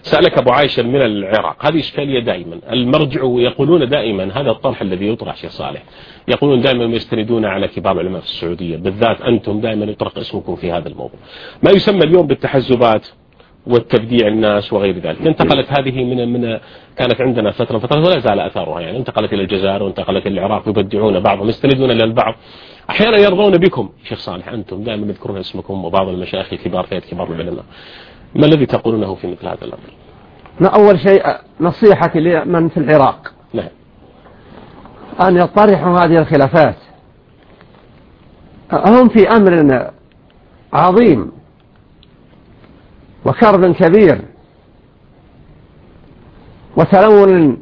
سألك أبو عايشة من العراق، هذه إشكالية دائما. المرجع يقولون دائما هذا الطرح الذي يطرح شيخ صالح، يقولون دائما يستندون على كبار العلماء في السعودية، بالذات أنتم دائما يطرق اسمكم في هذا الموضوع، ما يسمى اليوم بالتحزبات والتبديع الناس وغير ذلك. انتقلت هذه من كانت عندنا فترة ولا زال أثارها، يعني انتقلت إلى الجزائر وانتقلت إلى العراق، يبدعون بعضهم، يستندون إلى البعض، أحيانا يرضون بكم شيخ صالح، أنتم دائما يذكرون اسمكم وبعض المشايخ الكبار فئة كبار العلماء، ما الذي تقولونه في مثل هذا الأمر؟ أول شيء نصيحتي لمن في العراق نعم. أن يطرحوا هذه الخلافات، هم في أمر عظيم وكرب كبير وتلون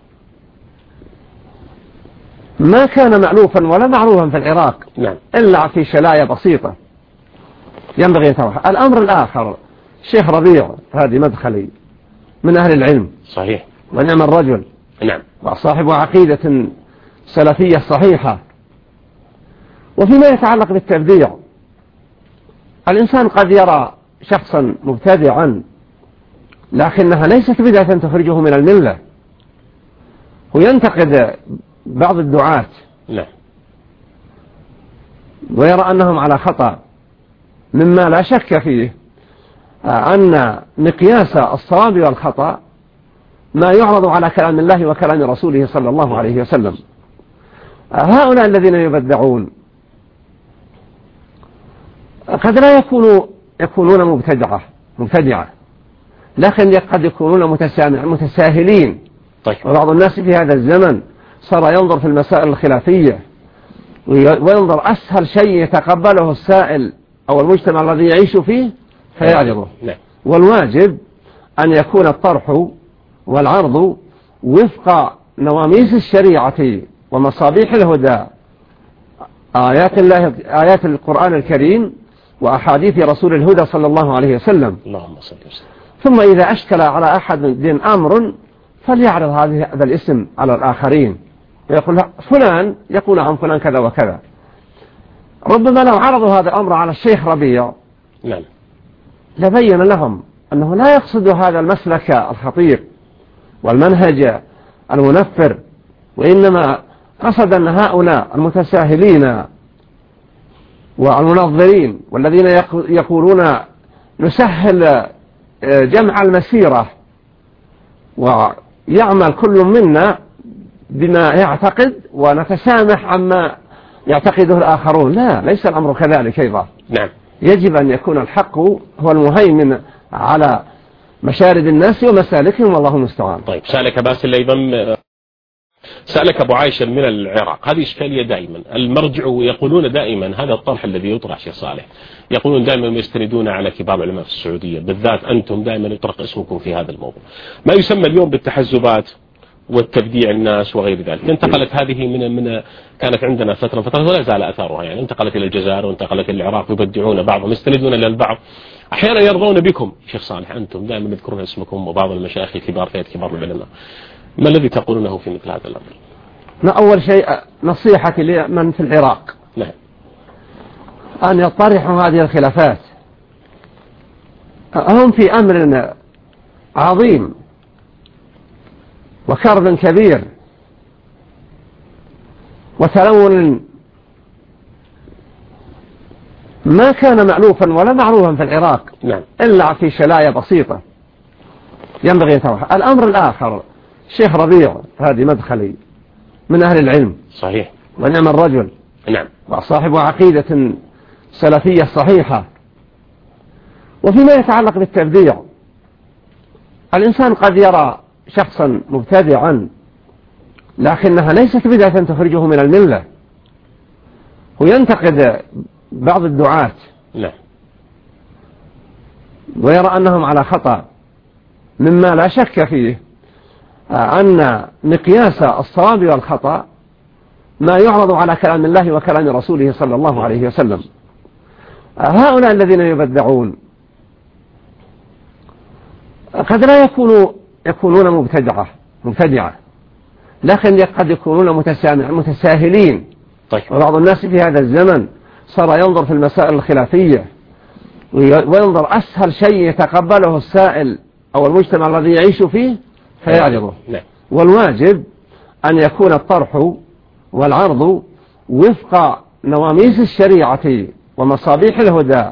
ما كان مألوفا ولا معروفا في العراق. نعم. إلا في شلاية بسيطة ينبغي يتوحى. الأمر الآخر، الشيخ ربيع هذه مدخلي من أهل العلم، صحيح، ونعم الرجل، نعم، وصاحب عقيدة سلفية صحيحة. وفيما يتعلق بالتبديع، الإنسان قد يرى شخصا مبتدعا لكنها ليست بدعة تخرجه من الملة، وينتقد بعض الدعاة نعم، ويرى أنهم على خطأ، مما لا شك فيه أن مقياس الصواب والخطأ ما يعرض على كلام الله وكلام رسوله صلى الله عليه وسلم. هؤلاء الذين يبدعون قد لا يكونون مبتدعة، لكن قد يكونون متساهلين. طيب. وبعض الناس في هذا الزمن صار ينظر في المسائل الخلافية وينظر أسهل شيء يتقبله السائل أو المجتمع الذي يعيش فيه فيعرضه. والواجب أن يكون الطرح والعرض وفق نواميس الشريعة ومصابيح الهدى، آيات القرآن الكريم وأحاديث رسول الهدى صلى الله عليه وسلم. اللهم صل وسلم. ثم إذا أشكل على أحد دين أمر فليعرض هذا الاسم على الآخرين ويقول فلان يقول عن فلان كذا وكذا. ربما لو عرضوا هذا الأمر على الشيخ ربيع نعم لبين لهم أنه لا يقصد هذا المسلك الخطير والمنهج المنفر، وإنما قصد أن هؤلاء المتساهلين والمنظرين والذين يقولون نسهل جمع المسيرة ويعمل كل منا بما يعتقد ونتسامح عما يعتقده الآخرون، لا، ليس الأمر كذلك أيضا. نعم. يجب أن يكون الحق هو المهيمن على مشارد الناس ومسالكهم، والله المستعان. طيب، سألك باسل أيضا، سألك أبو عايشة من العراق، هذه إشكالية دائما. المرجع يقولون دائما هذا الطرح الذي يطرح شيخ صالح، يقولون دائما يستندون على كبار العلماء في السعودية، بالذات أنتم دائما يطرق اسمكم في هذا الموضوع، ما يسمى اليوم بالتحزبات والتبديع الناس وغير ذلك. انتقلت هذه من كانت عندنا فترة ولا زال أثارها، يعني انتقلت إلى الجزائر وانتقلت إلى العراق، يبدعون بعضهم، يستندون إلى البعض، أحيانا يرضون بكم شيخ صالح، أنتم دائما يذكرون اسمكم وبعض المشايخ الكبار فئة كبار العلماء، ما الذي تقولونه في مثل هذا الأمر؟ أول شيء نصيحتي لمن في العراق نعم. أن يطرحوا هذه الخلافات، هم في أمر عظيم وكرب كبير وتلون ما كان مألوفا ولا معروفا في العراق. نعم. إلا في شلاية بسيطة ينبغي يتوحى. الأمر الآخر، الشيخ ربيع هذه مدخلي من أهل العلم، صحيح، ونعم الرجل، نعم، وصاحب عقيدة سلفية صحيحة. وفيما يتعلق بالتبديع، الإنسان قد يرى شخصا مبتدعا لكنها ليست بدعة تخرجه من الملة، وينتقد بعض الدعاة نعم، ويرى أنهم على خطأ، مما لا شك فيه أن مقياس الصواب والخطأ ما يعرض على كلام الله وكلام رسوله صلى الله عليه وسلم. هؤلاء الذين يبدعون قد لا يكونون مبتدعة، لكن قد يكونون متساهلين. طيب. وبعض الناس في هذا الزمن صار ينظر في المسائل الخلافية وينظر أسهل شيء يتقبله السائل أو المجتمع الذي يعيش فيه فيعرضه. نعم. والواجب أن يكون الطرح والعرض وفق نواميس الشريعة ومصابيح الهدى،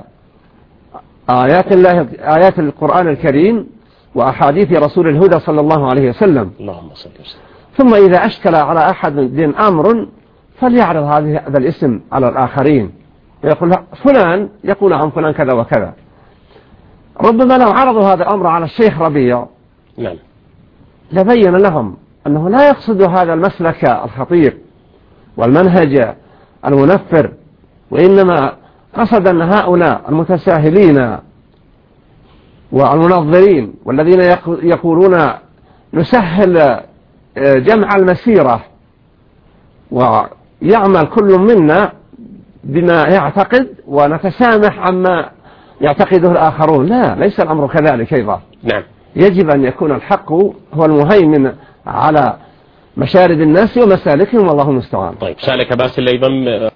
آيات القرآن الكريم وأحاديث رسول الهدى صلى الله عليه وسلم. اللهم صل وسلم. ثم إذا أشكل على أحد دين أمر فليعرض هذا الاسم على الآخرين ويقول فلان يقول عن فلان كذا وكذا. ربما لو عرضوا هذا الأمر على الشيخ ربيع نعم لبين لهم أنه لا يقصد هذا المسلك الخطير والمنهج المنفر، وإنما قصد أن هؤلاء المتساهلين والمنظرين والذين يقولون نسهل جمع المسيرة ويعمل كل منا بما يعتقد ونتسامح عما يعتقده الآخرون، لا، ليس الأمر كذلك أيضا. نعم. يجب أن يكون الحق هو المهيمن على مشارد الناس ومسالكهم، والله المستعان. طيب، سألك باسل أيضا